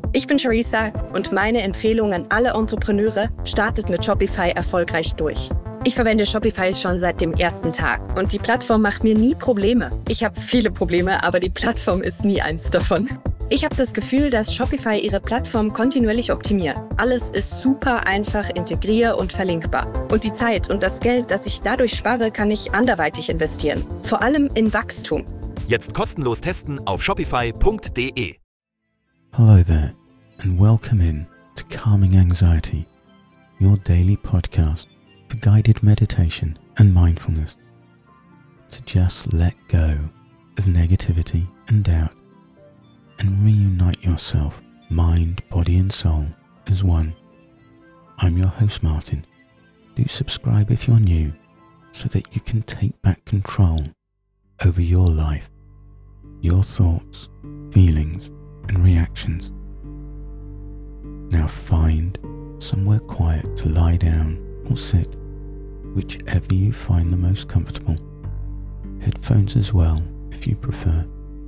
Ich bin Charissa und meine Empfehlung an alle Entrepreneure: startet mit Shopify erfolgreich durch. Ich verwende Shopify schon seit dem ersten Tag und die Plattform macht mir nie Probleme. Ich habe viele Probleme, aber die Plattform ist nie eins davon. Ich habe das Gefühl, dass Shopify ihre Plattform kontinuierlich optimiert. Alles ist super einfach integrier- und verlinkbar. Und die Zeit und das Geld, das ich dadurch spare, kann ich anderweitig investieren. Vor allem in Wachstum. Jetzt kostenlos testen auf shopify.de. Hello there and welcome in to Calming Anxiety, your daily podcast for guided meditation and mindfulness. To just let go of negativity and doubt and reunite yourself, mind, body and soul as one. I'm your host Martin. Do subscribe if you're new so that you can take back control over your life, your thoughts, feelings and reactions. Now find somewhere quiet to lie down or sit, whichever you find the most comfortable. Headphones as well if you prefer.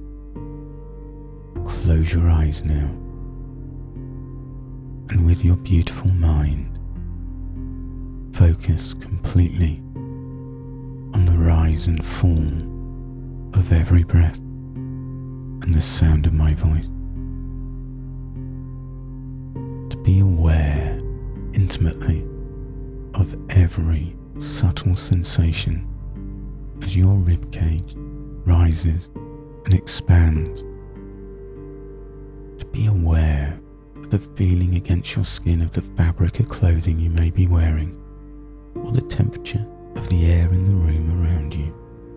Close your eyes now, and with your beautiful mind, focus completely on the rise and fall of every breath and the sound of my voice. To be aware intimately of every subtle sensation as your ribcage rises and expands. To be aware of the feeling against your skin of the fabric of clothing you may be wearing, or the temperature of the air in the room around you.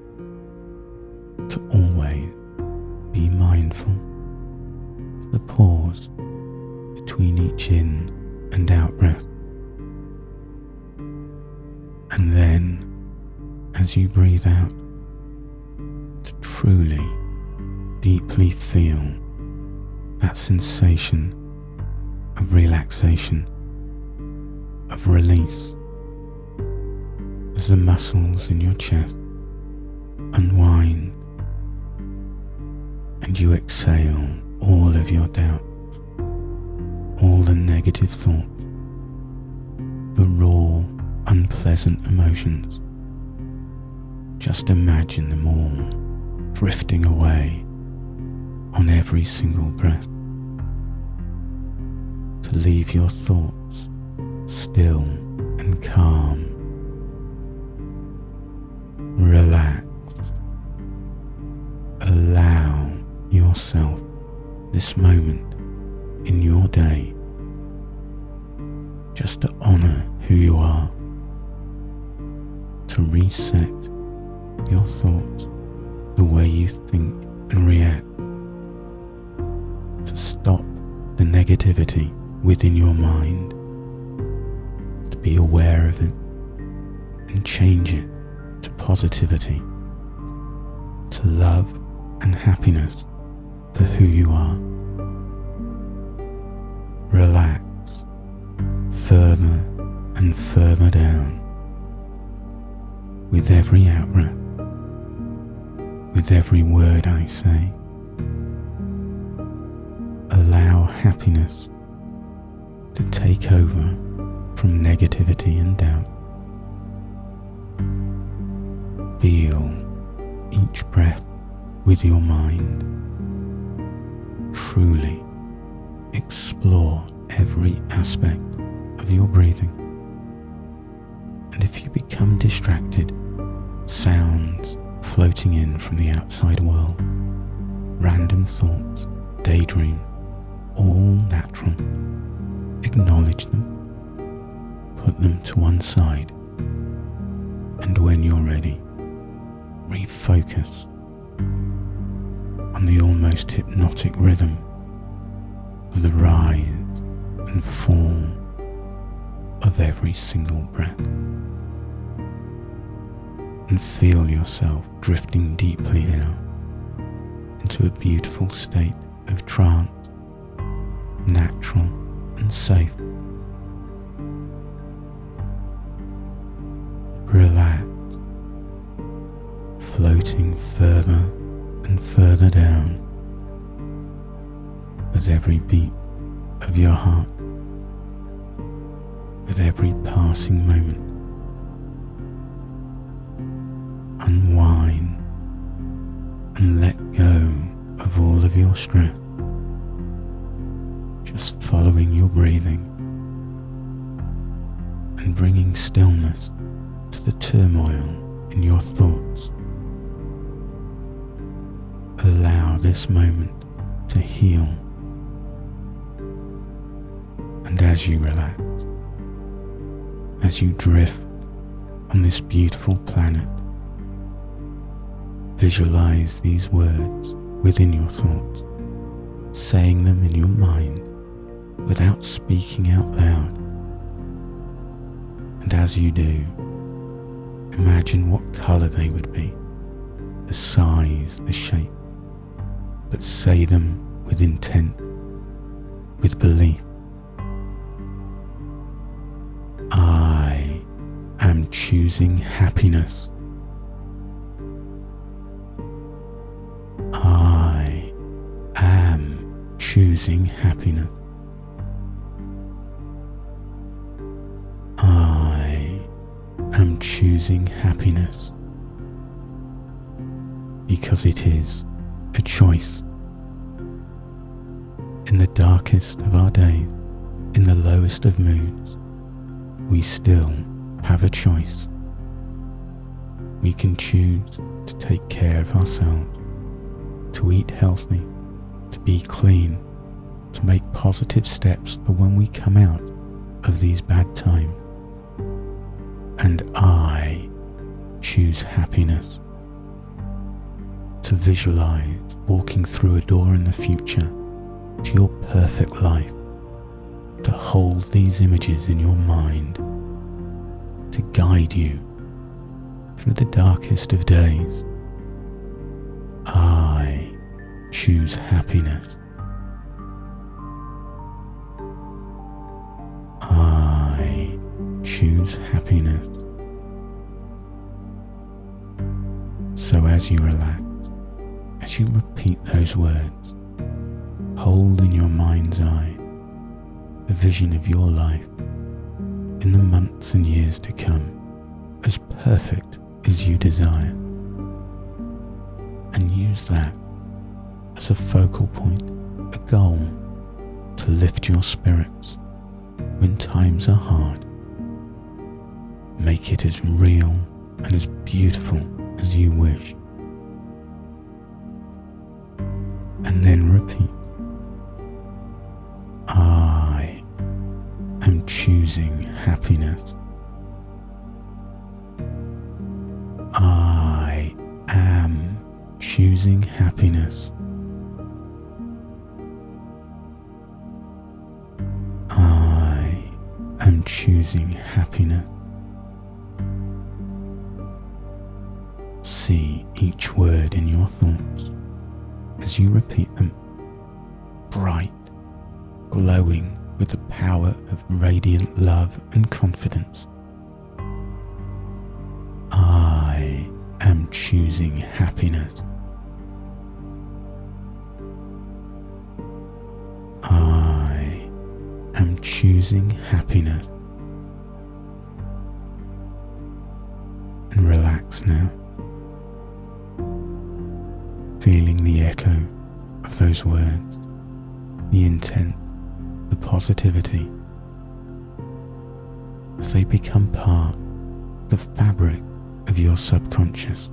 To always be mindful of the pause between each in and out breath. And then, as you breathe out, to truly, deeply feel that sensation of relaxation, of release, as the muscles in your chest unwind and you exhale all of your doubts, all the negative thoughts, the raw, unpleasant emotions. Just imagine them all drifting away on every single breath. To leave your thoughts still and calm. Relax. Allow yourself this moment in your day just to honor who you are, to reset your thoughts, the way you think and react, to stop the negativity within your mind, to be aware of it and change it to positivity, to love and happiness for who you are. Relax further and further down with every out-breath, with every word I say. Allow happiness to take over from negativity and doubt. Feel each breath with your mind. Truly explore every aspect of your breathing. And if you become distracted, sounds floating in from the outside world, random thoughts, daydreams, all natural, acknowledge them, put them to one side, and when you're ready, refocus on the almost hypnotic rhythm of the rise and fall of every single breath, and feel yourself drifting deeply now into a beautiful state of trance, natural and safe. Relax, floating further and further down as every beat of your heart. With every passing moment, unwind and let go of all of your stress, just following your breathing and bringing stillness to the turmoil in your thoughts. Allow this moment to heal, and as you relax, as you drift on this beautiful planet, visualize these words within your thoughts, saying them in your mind without speaking out loud. And as you do, imagine what colour they would be, the size, the shape, but say them with intent, with belief. I am choosing happiness. I am choosing happiness. I am choosing happiness because it is a choice. In the darkest of our days, in the lowest of moods, we still have a choice. We can choose to take care of ourselves, to eat healthy, to be clean, to make positive steps for when we come out of these bad times. And I choose happiness. To visualize walking through a door in the future to your perfect life, to hold these images in your mind, to guide you through the darkest of days. I choose happiness. I choose happiness. So as you relax, as you repeat those words, hold in your mind's eye a vision of your life in the months and years to come, as perfect as you desire, and use that as a focal point, a goal to lift your spirits when times are hard. Make it as real and as beautiful as you wish, and then repeat, I am choosing happiness. I am choosing happiness. I am choosing happiness. See each word in your thoughts as you repeat them, bright, glowing with the power of radiant love and confidence. I am choosing happiness. I am choosing happiness. And relax now, feeling the echo of those words, the intent, the positivity, as they become part of the fabric of your subconscious,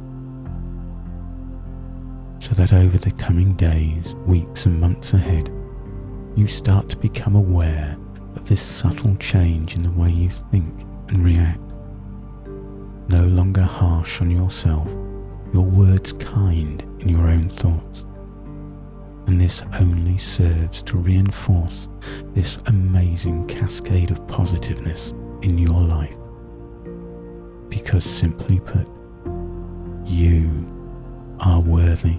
so that over the coming days, weeks and months ahead, you start to become aware of this subtle change in the way you think and react. No longer harsh on yourself, your words kind in your own thoughts. And this only serves to reinforce this amazing cascade of positiveness in your life. Because simply put, you are worthy.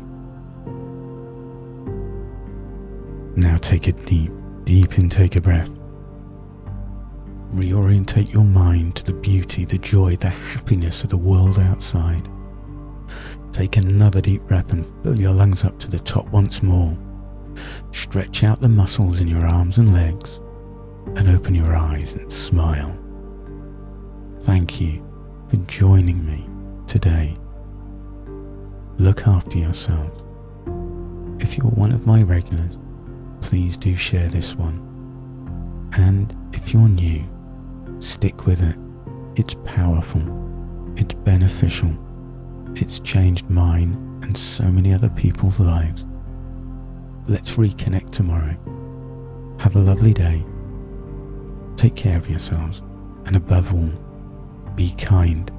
Now take a deep intake of breath. Reorientate your mind to the beauty, the joy, the happiness of the world outside. Take another deep breath and fill your lungs up to the top once more. Stretch out the muscles in your arms and legs and open your eyes and smile. Thank you for joining me today. Look after yourselves. If you're one of my regulars, please do share this one. And if you're new, stick with it. It's powerful. It's beneficial. It's changed mine and so many other people's lives. Let's reconnect tomorrow. Have a lovely day. Take care of yourselves, and above all, be kind